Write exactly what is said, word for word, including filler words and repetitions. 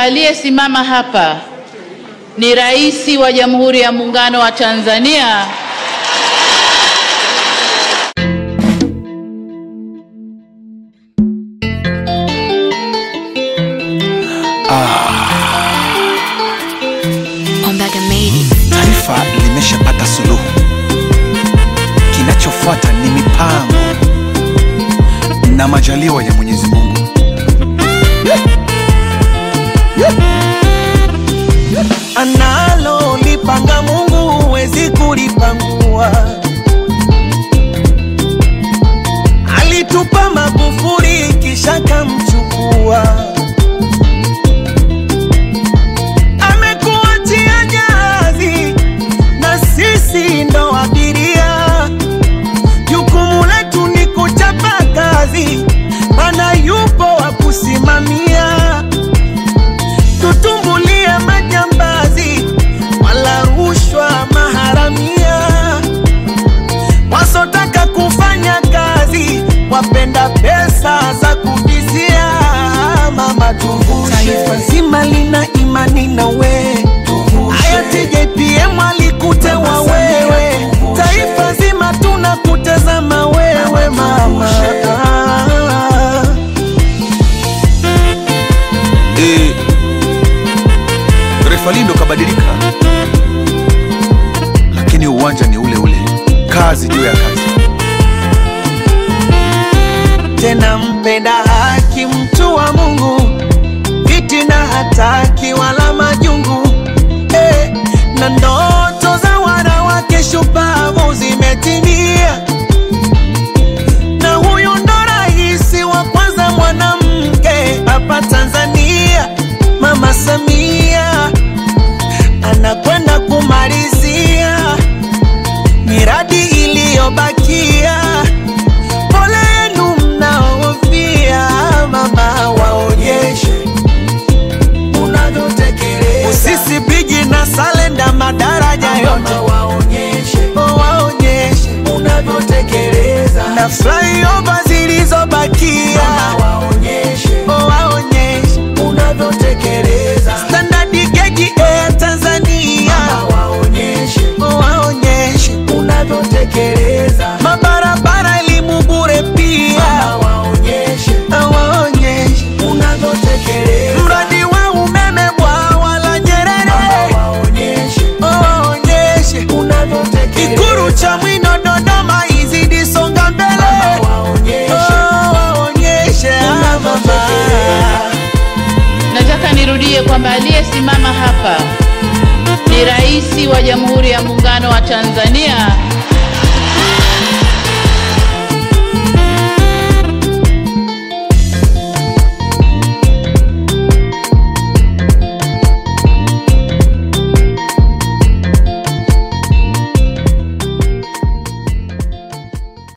Aliyesimama hapa ni Rais wa Jamhuri ya Muungano wa Tanzania Taifa limeshapata suluhu. Kinachofuata ni mipango na majaliwa ya Mwenyezi Mungu. Analo lipanga Mungu huwezi kulipangua. Alitupa Magufuli kisha kamchukua. Amekuachia jahazi na sisi ndo abiria. Jukumu letu ni kuchapa kazi, maana yupo wa kusimamia. Tutumbulie majambazi wala rushwa maharamia. Wasotaka kufanya kazi wapenda pesa za kuvizia. Mama tuvushe, taifa zima lina imani na we. Hayati J P M alikutewa wewe. Taifa zima tunakutazama wewe mama. Eh, refalindo kabadilika, lakini uwanja ni ule ule, kazi juu ya kazi. Tena mpenda haki, mtu wa Mungu, fitina hataki wala majungu. Eh, na ndoto za wanawake shupavu zimetimia. Na huyu ndo rais wa kwanza mwanamke hapa Tanzania, Mama Samia. Anakwenda kumalizia miradi iliyobakia. Pole yenu mnaofia, mama waonyeshe unavyotekeleza. Usisi bigi na Salenda madaraja yote waonyeshe, oh waonyeshe unavyotekeleza. Na flyover zilizobakia waonyeshe, oh waonyeshe unavyotekeleza. Standard gauge Air Tanzania waonyeshe, oh waonyeshe unavyotekeleza. Mabarabara elimu bure pia waonyeshe, oh waonyeshe unavyotekeleza. Mradi wa umeme bwawa la Nyerere waonyeshe, oh waonyeshe unavyotekeleza. Ikulu Chamwino Dodoma izidi songa mbele waonyeshe, oh waonyeshe unavyotekeleza. Nataka nirudie kwamba aliyesimama hapa ni Rais wa Jamhuri ya Muungano wa Tanzania